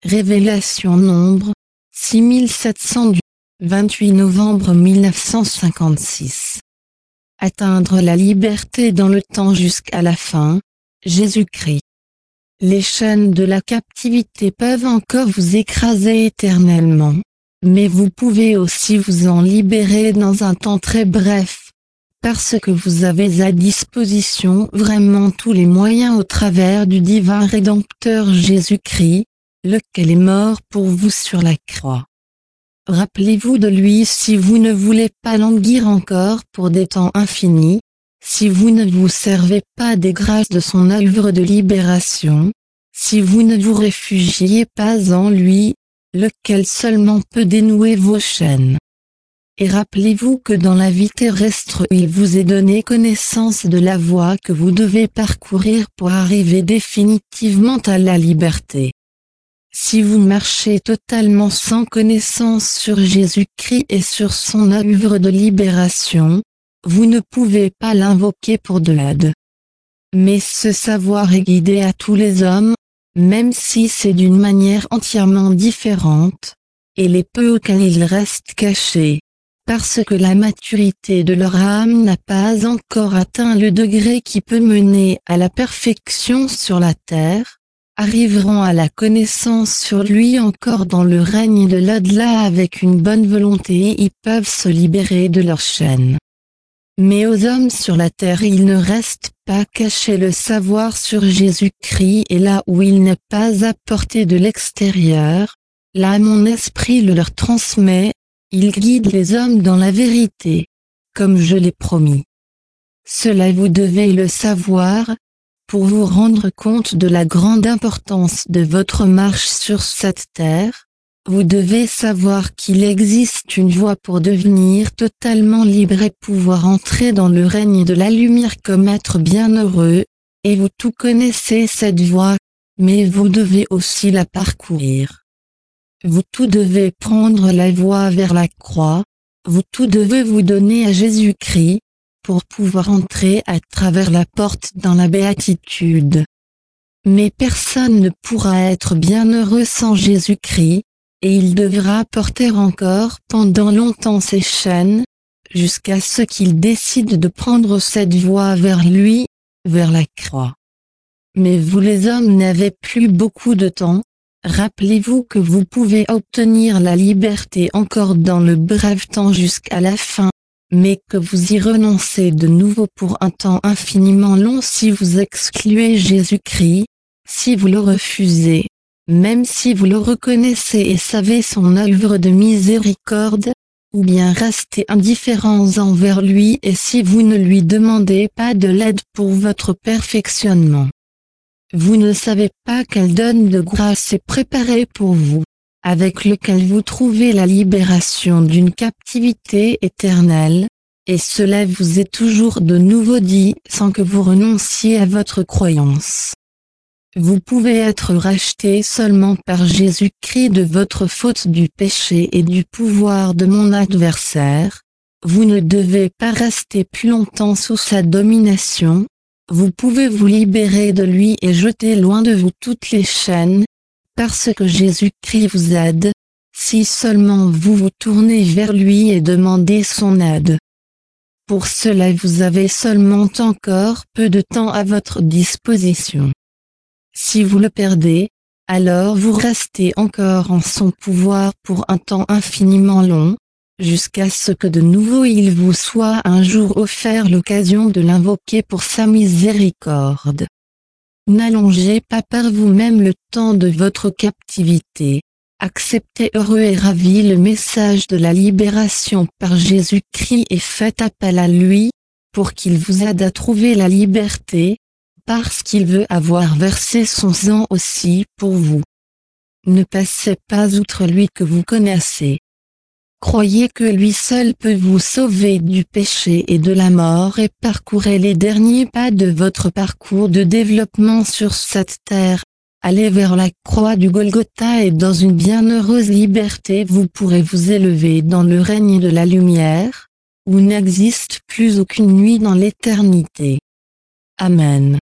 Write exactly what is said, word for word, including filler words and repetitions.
Révélation Nombre, six mille sept cents du vingt-huit novembre mille neuf cent cinquante-six. Atteindre la liberté dans le temps jusqu'à la fin, Jésus-Christ. Les chaînes de la captivité peuvent encore vous écraser éternellement, mais vous pouvez aussi vous en libérer dans un temps très bref, parce que vous avez à disposition vraiment tous les moyens au travers du divin Rédempteur Jésus-Christ, lequel est mort pour vous sur la croix. Rappelez-vous de lui si vous ne voulez pas languir encore pour des temps infinis, si vous ne vous servez pas des grâces de son œuvre de libération, si vous ne vous réfugiez pas en lui, lequel seulement peut dénouer vos chaînes. Et rappelez-vous que dans la vie terrestre il vous est donné connaissance de la voie que vous devez parcourir pour arriver définitivement à la liberté. Si vous marchez totalement sans connaissance sur Jésus-Christ et sur son œuvre de libération, vous ne pouvez pas l'invoquer pour de l'aide. Mais ce savoir est guidé à tous les hommes, même si c'est d'une manière entièrement différente, et les peu auxquels il reste caché, parce que la maturité de leur âme n'a pas encore atteint le degré qui peut mener à la perfection sur la terre, arriveront à la connaissance sur lui encore dans le règne de l'au-delà avec une bonne volonté et peuvent se libérer de leurs chaînes. Mais aux hommes sur la terre il ne reste pas caché le savoir sur Jésus-Christ et là où il n'est pas apporté de l'extérieur, là mon esprit le leur transmet, il guide les hommes dans la vérité, comme je l'ai promis. Cela vous devez le savoir, pour vous rendre compte de la grande importance de votre marche sur cette terre, vous devez savoir qu'il existe une voie pour devenir totalement libre et pouvoir entrer dans le règne de la lumière comme être bienheureux, et vous tout connaissez cette voie, mais vous devez aussi la parcourir. Vous tout devez prendre la voie vers la croix, vous tout devez vous donner à Jésus-Christ, pour pouvoir entrer à travers la porte dans la béatitude. Mais personne ne pourra être bienheureux sans Jésus-Christ, et il devra porter encore pendant longtemps ses chaînes, jusqu'à ce qu'il décide de prendre cette voie vers lui, vers la croix. Mais vous les hommes n'avez plus beaucoup de temps, rappelez-vous que vous pouvez obtenir la liberté encore dans le bref temps jusqu'à la fin, mais que vous y renoncez de nouveau pour un temps infiniment long si vous excluez Jésus-Christ, si vous le refusez, même si vous le reconnaissez et savez son œuvre de miséricorde, ou bien restez indifférents envers lui et si vous ne lui demandez pas de l'aide pour votre perfectionnement. Vous ne savez pas quel don de grâce est préparé pour vous, avec lequel vous trouvez la libération d'une captivité éternelle, et cela vous est toujours de nouveau dit sans que vous renonciez à votre croyance. Vous pouvez être racheté seulement par Jésus-Christ de votre faute du péché et du pouvoir de mon adversaire, vous ne devez pas rester plus longtemps sous sa domination, vous pouvez vous libérer de lui et jeter loin de vous toutes les chaînes, parce que Jésus-Christ vous aide, si seulement vous vous tournez vers lui et demandez son aide. Pour cela vous avez seulement encore peu de temps à votre disposition. Si vous le perdez, alors vous restez encore en son pouvoir pour un temps infiniment long, jusqu'à ce que de nouveau il vous soit un jour offert l'occasion de l'invoquer pour sa miséricorde. N'allongez pas par vous-même le temps de votre captivité. Acceptez heureux et ravis le message de la libération par Jésus-Christ et faites appel à lui, pour qu'il vous aide à trouver la liberté, parce qu'il veut avoir versé son sang aussi pour vous. Ne passez pas outre lui que vous connaissez. Croyez que lui seul peut vous sauver du péché et de la mort et parcourez les derniers pas de votre parcours de développement sur cette terre. Allez vers la croix du Golgotha et dans une bienheureuse liberté vous pourrez vous élever dans le règne de la lumière, où n'existe plus aucune nuit dans l'éternité. Amen.